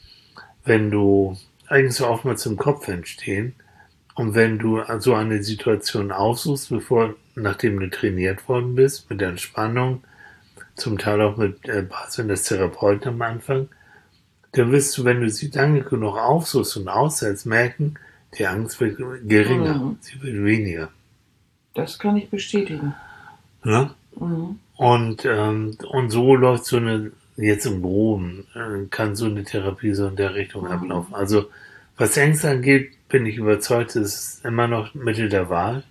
Ängste oftmals im Kopf entstehen. Und wenn du so eine Situation aussuchst, nachdem du trainiert worden bist, mit Entspannung, zum Teil auch mit Basis des Therapeuten am Anfang, dann wirst du, wenn du sie lange genug aufsuchst und aushältst, merken, die Angst wird geringer, sie wird weniger. Das kann ich bestätigen. Ne? Und so läuft jetzt im Groben, kann so eine Therapie so in der Richtung ablaufen. Also, was Ängste angeht, bin ich überzeugt, es ist immer noch Mittel der Wahl.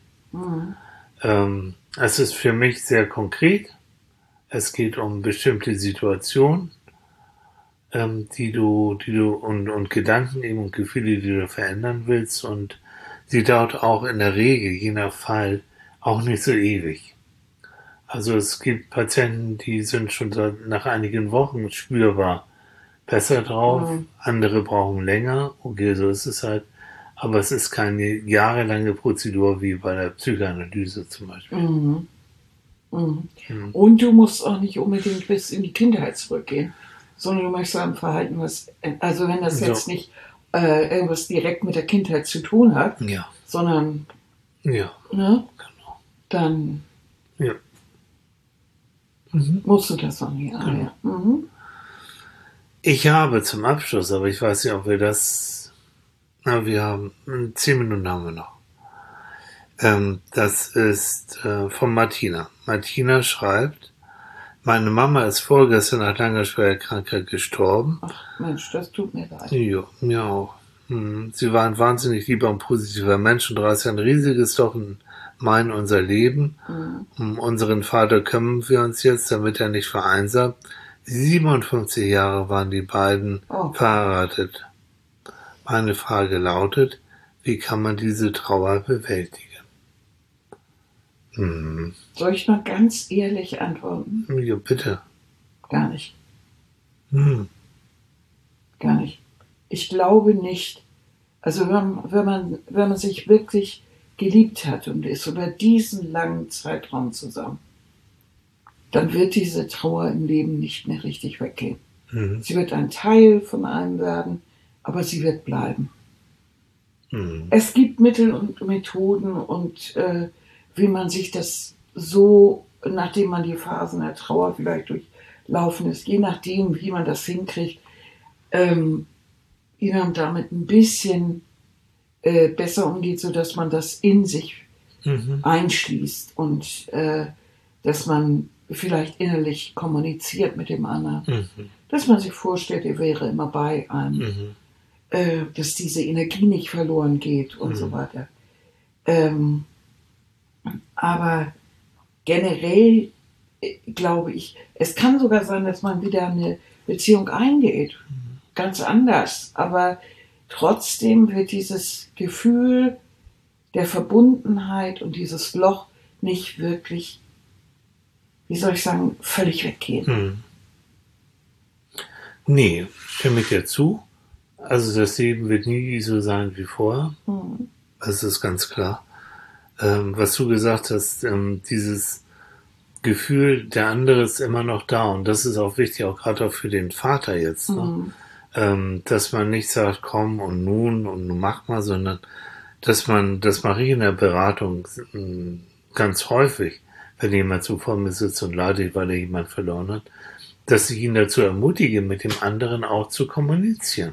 Es ist für mich sehr konkret. Es geht um bestimmte Situationen, die du und Gedanken eben und Gefühle, die du verändern willst. Und sie dauert auch in der Regel, je nach Fall, auch nicht so ewig. Also es gibt Patienten, die sind schon nach einigen Wochen spürbar besser drauf. Andere brauchen länger. Okay, so ist es halt. Aber es ist keine jahrelange Prozedur wie bei der Psychoanalyse zum Beispiel. Und du musst auch nicht unbedingt bis in die Kindheit zurückgehen, sondern du möchtest am Verhalten also wenn das jetzt nicht irgendwas direkt mit der Kindheit zu tun hat, sondern ne, genau. dann musst du das auch nicht. Genau. Ich habe zum Abschluss, aber ich weiß nicht, ob wir das... wir haben 10 Minuten haben wir noch. Das ist von Martina. Martina schreibt, meine Mama ist vorgestern nach langer schwerer Krankheit gestorben. Ach Mensch, das tut mir leid. Ja, mir auch. Sie war ein wahnsinnig lieber und positiver Mensch und reißt ein riesiges Loch in unser Leben. Um unseren Vater kümmern wir uns jetzt, damit er nicht vereinsamt. 57 Jahre waren die beiden verheiratet. Meine Frage lautet, wie kann man diese Trauer bewältigen? Soll ich mal ganz ehrlich antworten? Ja, bitte. Gar nicht. Gar nicht. Ich glaube nicht. Also wenn man sich wirklich geliebt hat und ist über diesen langen Zeitraum zusammen, dann wird diese Trauer im Leben nicht mehr richtig weggehen. Sie wird ein Teil von einem werden, aber sie wird bleiben. Es gibt Mittel und Methoden und wie man sich das so, nachdem man die Phasen der Trauer vielleicht durchlaufen ist, je nachdem, wie man das hinkriegt, wie man damit ein bisschen besser umgeht, sodass man das in sich einschließt und dass man vielleicht innerlich kommuniziert mit dem anderen. Dass man sich vorstellt, er wäre immer bei einem. Dass diese Energie nicht verloren geht und so weiter. Aber generell glaube ich, es kann sogar sein, dass man wieder eine Beziehung eingeht. Ganz anders. Aber trotzdem wird dieses Gefühl der Verbundenheit und dieses Loch nicht wirklich, wie soll ich sagen, völlig weggehen. Nee, stimme ich dir zu. Also das Leben wird nie so sein wie vorher. Das ist ganz klar. Was du gesagt hast, dieses Gefühl, der andere ist immer noch da. Und das ist auch wichtig, auch gerade auch für den Vater jetzt. Ne? Dass man nicht sagt, komm und nun mach mal, sondern dass man, das mache ich in der Beratung ganz häufig, wenn jemand so vor mir sitzt und leidet, weil er jemand verloren hat, dass ich ihn dazu ermutige, mit dem anderen auch zu kommunizieren.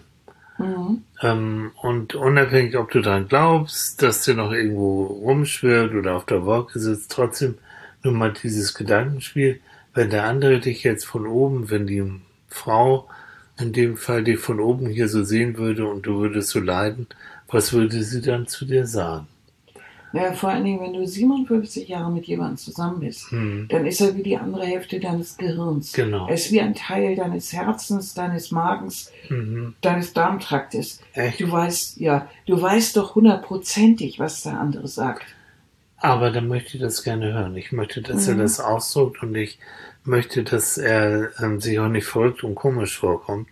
Und unabhängig, ob du daran glaubst, dass der noch irgendwo rumschwirrt oder auf der Wolke sitzt, trotzdem nur mal dieses Gedankenspiel, wenn der andere dich jetzt von oben, wenn die Frau in dem Fall dich von oben hier so sehen würde und du würdest so leiden, was würde sie dann zu dir sagen? Ja, vor allen Dingen, wenn du 57 Jahre mit jemandem zusammen bist, dann ist er wie die andere Hälfte deines Gehirns. Genau. Er ist wie ein Teil deines Herzens, deines Magens, deines Darmtraktes. Echt? Du weißt doch hundertprozentig, was der andere sagt. Aber dann möchte ich das gerne hören. Ich möchte, dass er das ausdrückt und ich möchte, dass er sich auch nicht verrückt und komisch vorkommt,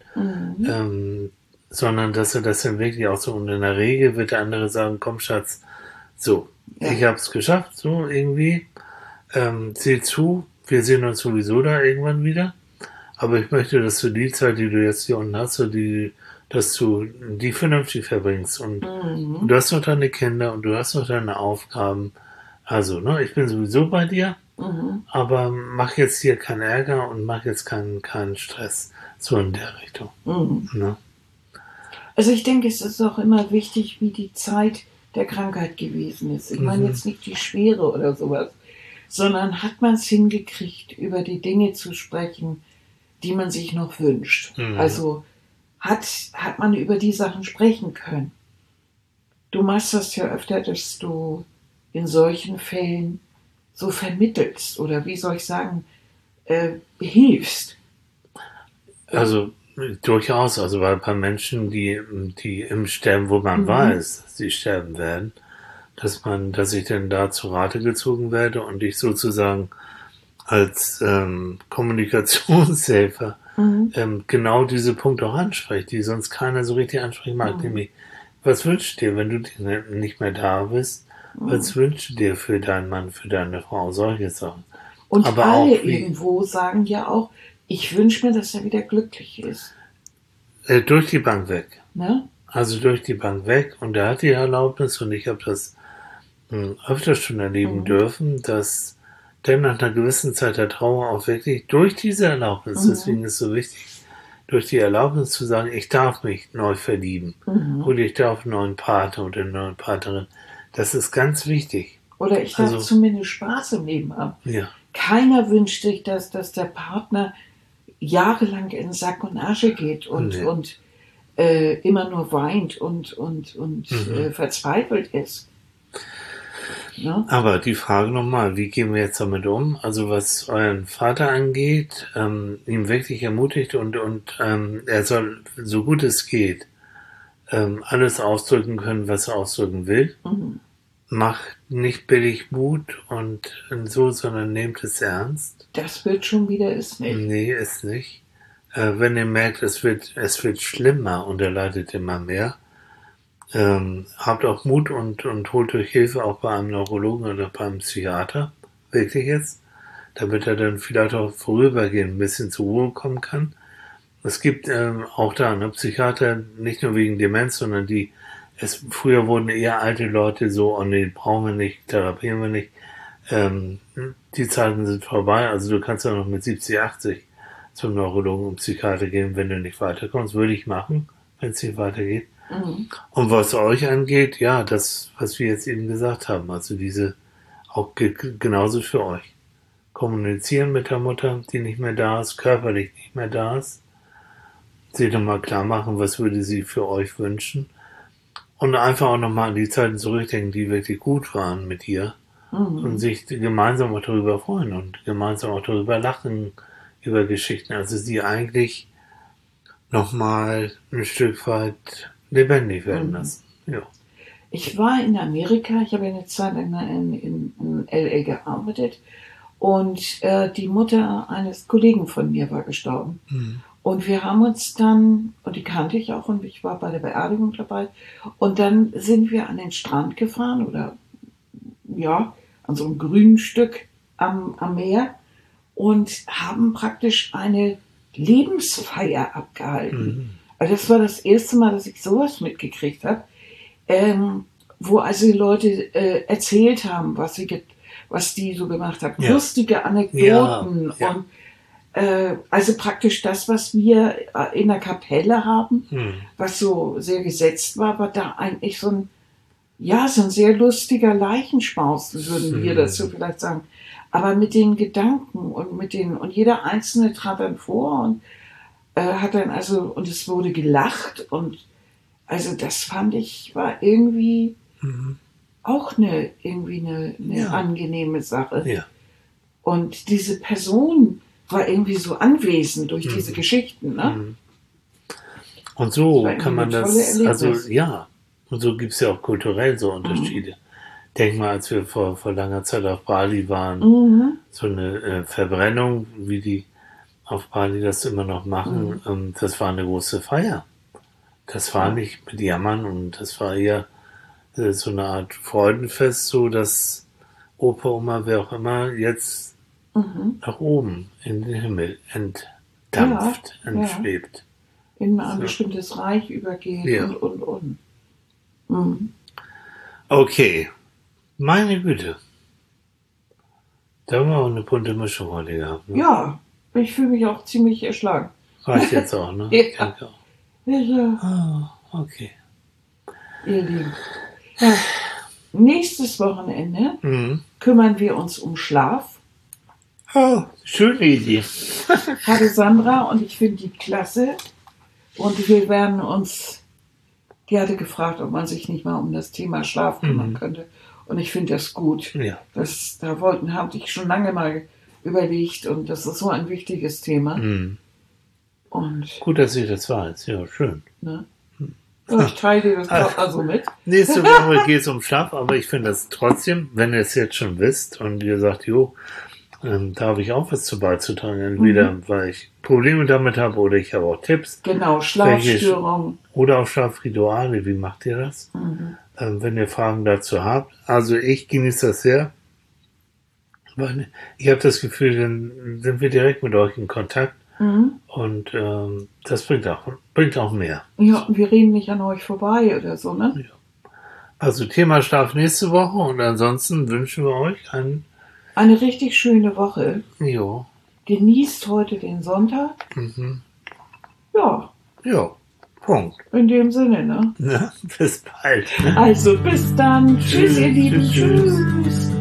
sondern dass er das dann wirklich auch so, und in der Regel wird der andere sagen, komm Schatz, so, ich hab's geschafft, so irgendwie, sieh zu, wir sehen uns sowieso da irgendwann wieder, aber ich möchte, dass du die Zeit, die du jetzt hier unten hast, dass du die vernünftig verbringst und du hast noch deine Kinder und du hast noch deine Aufgaben, also, ne, ich bin sowieso bei dir, aber mach jetzt hier keinen Ärger und mach jetzt keinen Stress, so in der Richtung. Ne? Also ich denke, es ist auch immer wichtig, wie die Zeit der Krankheit gewesen ist. Ich meine jetzt nicht die Schwere oder sowas, sondern hat man es hingekriegt, über die Dinge zu sprechen, die man sich noch wünscht. Also hat man über die Sachen sprechen können. Du machst das ja öfter, dass du in solchen Fällen so vermittelst oder wie soll ich sagen, hilfst. Also durchaus, also weil ein paar Menschen, die im Sterben, wo man weiß, dass sie sterben werden, dass ich dann da zu Rate gezogen werde und ich sozusagen als Kommunikationshelfer genau diese Punkte auch anspreche, die sonst keiner so richtig ansprechen mag, nämlich, was wünschst du dir, wenn du nicht mehr da bist? Was wünschst du dir für deinen Mann, für deine Frau? Solche Sachen. Und aber alle auch irgendwo sagen ja auch, ich wünsche mir, dass er wieder glücklich ist. Durch die Bank weg. Ne? Also durch die Bank weg. Und er hat die Erlaubnis, und ich habe das öfter schon erleben dürfen, dass der nach einer gewissen Zeit der Trauer auch wirklich durch diese Erlaubnis, deswegen ist es so wichtig, durch die Erlaubnis zu sagen, ich darf mich neu verlieben oder ich darf einen neuen Partner oder eine neue Partnerin. Das ist ganz wichtig. Oder ich darf zumindest Spaß im Leben haben. Ja. Keiner wünscht sich, dass der Partner jahrelang in Sack und Asche geht und immer nur weint und verzweifelt ist. Ja? Aber die Frage nochmal, wie gehen wir jetzt damit um? Also was euren Vater angeht, ihm wirklich ermutigt und er soll, so gut es geht, alles ausdrücken können, was er ausdrücken will. Macht nicht billig Mut und so, sondern nehmt es ernst. Das wird schon wieder, ist nicht. Nee, ist nicht. Wenn ihr merkt, es wird schlimmer und er leidet immer mehr, habt auch Mut und holt euch Hilfe auch bei einem Neurologen oder beim Psychiater. Wirklich jetzt. Damit er dann vielleicht auch vorübergehend ein bisschen zur Ruhe kommen kann. Es gibt auch da Psychiater, nicht nur wegen Demenz, sondern früher wurden eher alte Leute so, oh nee, brauchen wir nicht, therapieren wir nicht. Die Zeiten sind vorbei, also du kannst ja noch mit 70, 80 zum Neurologen und Psychiater gehen, wenn du nicht weiterkommst, würde ich machen, wenn es hier weitergeht. Mhm. Und was euch angeht, ja, das, was wir jetzt eben gesagt haben, also diese, auch genauso für euch. Kommunizieren mit der Mutter, die nicht mehr da ist, körperlich nicht mehr da ist. Sie nochmal klar machen, was würde sie für euch wünschen. Und einfach auch nochmal an die Zeiten zurückdenken, die wirklich gut waren mit ihr. Und sich gemeinsam auch darüber freuen und gemeinsam auch darüber lachen, über Geschichten. Also sie eigentlich nochmal ein Stück weit lebendig werden lassen. Ja. Ich war in Amerika, ich habe eine Zeit lang in L.A. gearbeitet und die Mutter eines Kollegen von mir war gestorben. Und wir haben uns dann, und die kannte ich auch, und ich war bei der Beerdigung dabei, und dann sind wir an den Strand gefahren, oder ja, an so einem grünen Stück am Meer, und haben praktisch eine Lebensfeier abgehalten. Also das war das erste Mal, dass ich sowas mitgekriegt habe, wo also die Leute erzählt haben, was die so gemacht haben. Ja. Lustige Anekdoten Ja. und also praktisch das, was wir in der Kapelle haben, was so sehr gesetzt war, war da eigentlich so ein sehr lustiger Leichenschmaus, würden wir dazu vielleicht sagen. Aber mit den Gedanken und jeder Einzelne trat dann vor und hat dann und es wurde gelacht und also das fand ich, war irgendwie auch eine angenehme Sache. Ja. Und diese Person war irgendwie so anwesend durch diese Geschichten, ne? Und so Das war kann man irgendwie ein tolles das, also Erlebnis. ja, und so gibt es ja auch kulturell so Unterschiede. Denk mal, als wir vor langer Zeit auf Bali waren, so eine Verbrennung, wie die auf Bali das immer noch machen, das war eine große Feier. Das war nicht mit Jammern und das war eher so eine Art Freudenfest, so dass Opa, Oma, wer auch immer, jetzt nach oben in den Himmel entdampft, Ja, entschwebt. In ein bestimmtes Reich übergehen Ja. und. Okay, meine Güte. Da haben wir auch eine bunte Mischung heute gehabt. Ne? Ja, ich fühle mich auch ziemlich erschlagen. Reicht jetzt auch, ne? Ja. Ich denke auch. Ja, Ah, okay. ihr Lieben. Ja, nächstes Wochenende kümmern wir uns um Schlaf. Oh, schöne Idee. Hatte Sandra und ich finde die klasse. Und wir werden uns, die hatte gefragt, ob man sich nicht mal um das Thema Schlaf kümmern könnte. Und ich finde das gut. Ja. Habe ich schon lange mal überlegt und das ist so ein wichtiges Thema. Und Gut, dass ich das weiß. Ja, schön. ne? Ja, ich teile dir das also mit. Nächste Woche geht es um Schlaf, aber ich finde das trotzdem, wenn ihr es jetzt schon wisst und ihr sagt, jo, da habe ich auch was zu beizutragen. Entweder weil ich Probleme damit habe oder ich habe auch Tipps. Genau, Schlafstörungen. Oder auch Schlafrituale. Wie macht ihr das? Wenn ihr Fragen dazu habt. Also ich genieße das sehr. Weil ich habe das Gefühl, dann sind wir direkt mit euch in Kontakt. Und das bringt auch mehr. Ja, und wir reden nicht an euch vorbei oder so, ne? Also Thema Schlaf nächste Woche und ansonsten wünschen wir euch Eine richtig schöne Woche. Jo. Genießt heute den Sonntag. Ja, Ja, Punkt. in dem Sinne, ne? Na, bis bald. Ne? Also bis dann. Tschüss, ihr Lieben. Tschüss. Tschüss.